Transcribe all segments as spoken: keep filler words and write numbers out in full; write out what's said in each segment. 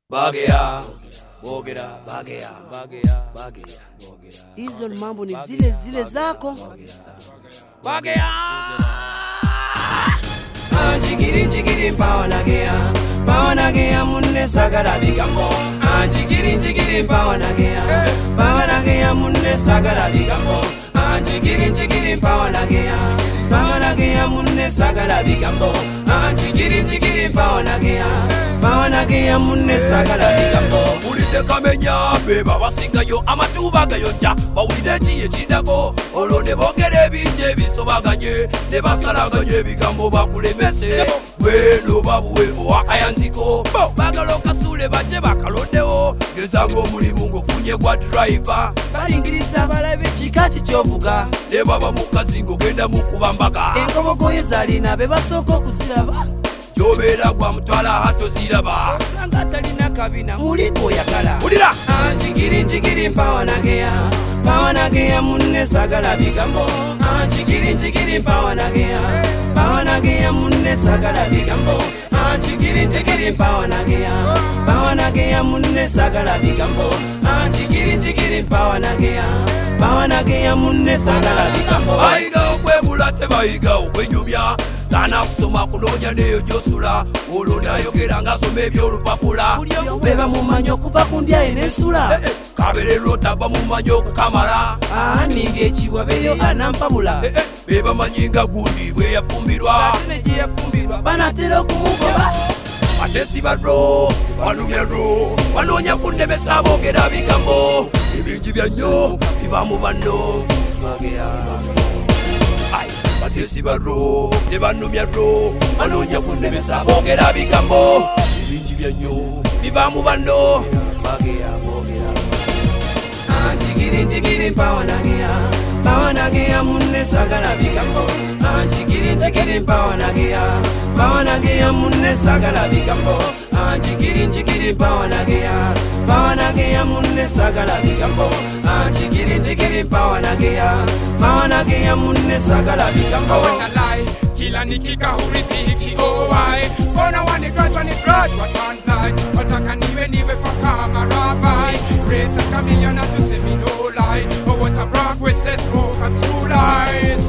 Bagea, bogera, bagea, bagea, bagea, bogera. Hizo mambo ni zile zile zako. Bagea. Anjigiri njigiri mpawa nagea, mpawa nagea munne sagara bigambo. Anjigiri njigiri mpawa nagea, mpawa nagea munne sagara bigambo. Anjigiri njigiri mpawa nagea, mpawa nagea munne sagara bigambo. Anjigiri njigiri mpawa nagea, mpawa nagea munne sagara bigambo. Ulide kamenya beba basingayo amatuba gayonja, bawulide kiye kidago olone bogere binje bisobaganye ne basalaganye bigambo bakulemese weno babuwe wakayanziko bagalo kasule baje bakalondewo gezango mulimu ngofunye gwa driver balingiriza balabe kikaki kyovuga ne baba mukazingo genda mukubambaga enkobogoye zalina be basoko okuziraba jobera gwa mutwala hato ziraba sanga talina kabina muliko yakala ulira anjigiri njigiri mpawa nagea mpawa nagea munne sagala bigambo anjigiri njigiri mpawa nagea mpawa nagea munne sagala bigambo anjigiri njigiri mpawa nagea mpawa nagea munne sagala bigambo anjigiri njigiri mpawa nagea mpawa nagea munne sagala bigambo aiga okwegula tebaiga okwenyumya Tana kusoma kunonya neyo josula Olo nayogera nga some ebyolupapula Beba mumanyo kuva kundya enesula eh, eh. Kabere lota ba mumanyo kukamala Ah, ninge echiwa beyo anampabula eh, eh. Beba manyinga gundi bwe yafumbirwa Atene yafumbirwa banatero kumugoba Atesi badro, banumya ro Banonya kundemesa bogera bigambo Ibinji byanyo, bivamu bano Magea Batesi baro, tebanumya ro Banonya kunemesa bogera bigambo Ibinji byanyo, bivamu bano Bagea, bogera Anjigiri njigiri mpawa nagea Mpawa nagea munne sagala bigambo Anjigiri njigiri mpawa nagea Mpawa nagea munne sagala bigambo Anjigiri njigiri mpawa nagea Mpawa nagea munne sagala bigambo Anjigiri njigiri mpawa nagea Mpawa nagea munne sagala bigambo Watalai, kila nikika hurithi hiki owai Kona wani grudge wani grudge watanlai Wataka niwe niwe fakama rabai Rate a chameleon not to say me no lie But what a brag with says smoke and two lies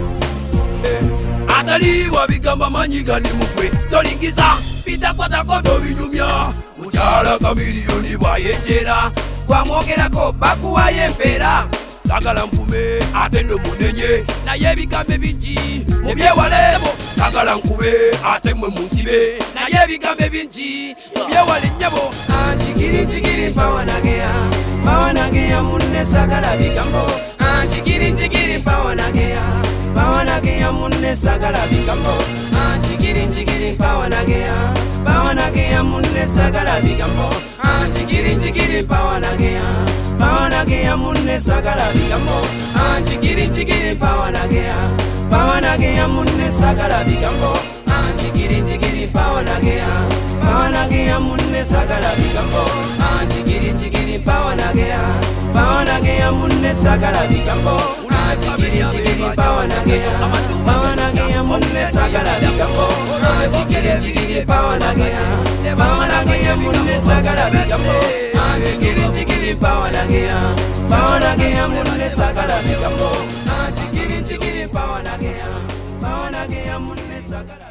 Ataliwa bigamba manyiga ni mukwe Tolingiza, pita kwata koto binyumya Mujala kamilioni bayechera Kwa mwogera ko bakuwa yempera Sagala mpume, atendo munenye Na yebigambe binji, mubye walebo Sagala nkube, atemwe musibe Na yebigambe binji, mubye wale nyebo Anjigiri njigiri mpawa nagea Mpawa nagea munne sagala bigambo Anjigiri njigiri mpawa nagea Mpawa nagea munne sagala bigambo Anjigiri njigiri mpawa nagea Mpawa nagea munne sagala bigambo Anjigiri njigiri mpawa nagea Mpawa nagea munne sagala bigambo Anjigiri njigiri mpawa nagea Mpawa nagea munne sagala bigambo Anjigiri njigiri mpawa nagea Mpawa nagea munne sagala bigambo Anjigiri njigiri mpawa nagea Mpawa nagea munne sagala bigambo Anjigiri njigiri mpawa nagea Mpawa nagea munne sagala bigambo Anjigiri njigiri mpawa nagea Mpawa nagea munne sagala bigambo Anjigiri njigiri mpawa nagea Mpawa nagea munne sagala bigambo Anjigiri njigiri mpawa nagea Mpawa nagea munne sagala